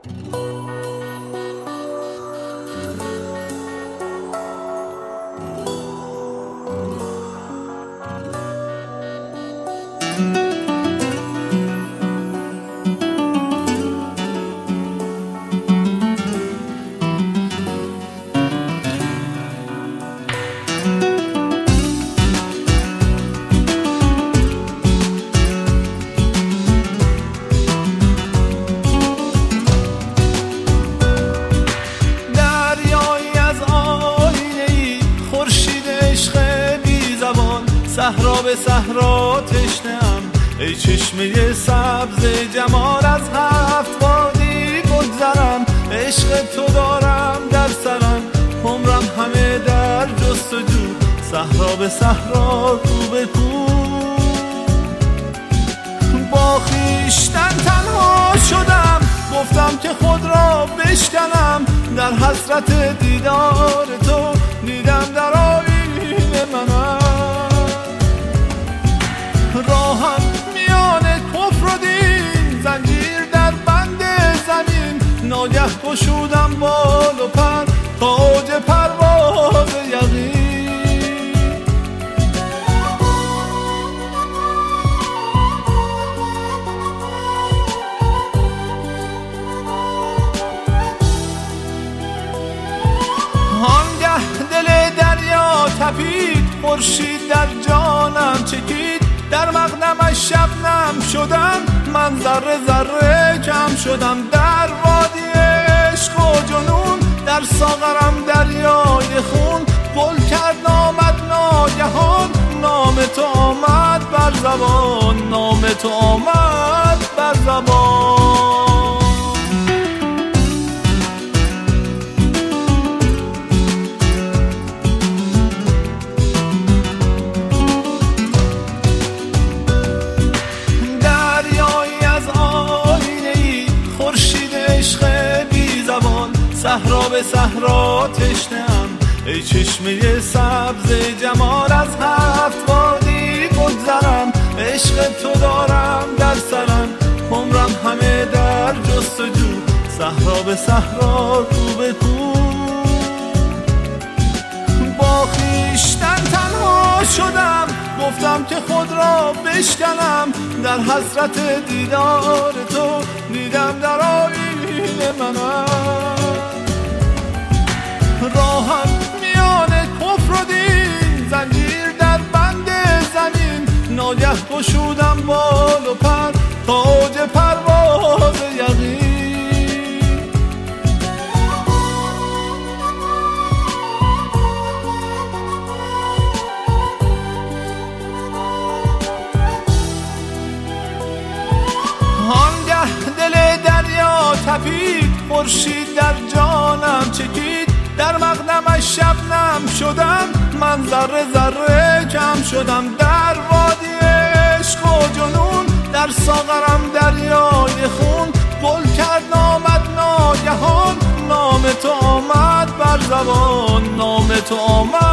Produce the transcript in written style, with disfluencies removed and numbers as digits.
صحرا به صحرا تشنه‌ام، ای چشمه سبز جمال از هفت وادی بگذرم. عشق تو دارم در سرم، عمرم همه در جستجو. صحرا به صحرا کو به کو، با خویشتن تنها شدم. گفتم که خود را بشکنم، در حسرت دیدار تو دیدم در آیینه منم. راهم میان کفر و دین، زنجیر در بند زمین. ناگه گشودم بال و پر تا اوج پرواز یقین. آنگه دل دریا تپید، خورشید در جانم چکید. در مقدمش شبنم شدم، من ذره ذره کم شدم. در وادی عشق و جنون، در ساغرم دریای خون. گل کرد آمد ناگهان، نام تو آمد بر زبان. نام تو آمد بر زبان. صحرا به صحرا تشنه‌ام، ای چشمه سبز جمال از هفت وادی بگذرم. عشق تو دارم در سرم، عمرم همه در جستجو. صحرا به صحرا کو به کو، با خویشتن تنها شدم. گفتم که خود را بشکنم، در حسرت دیدار تو دیدم در آیینه منم. راهم میان کفر و دین، زنجیر در بند زمین. ناگه گشودم بال و پر تا اوج پرواز یقین. آنگه دل دریا تپید، خورشید در جانم چکید. در مقدمش شبنم شدم، من ذره ذره کم شدم. در وادی عشق و جنون، در ساغرم دریای خون. گل کرد آمد ناگهان، نام تو آمد بر زبان. نام تو آمد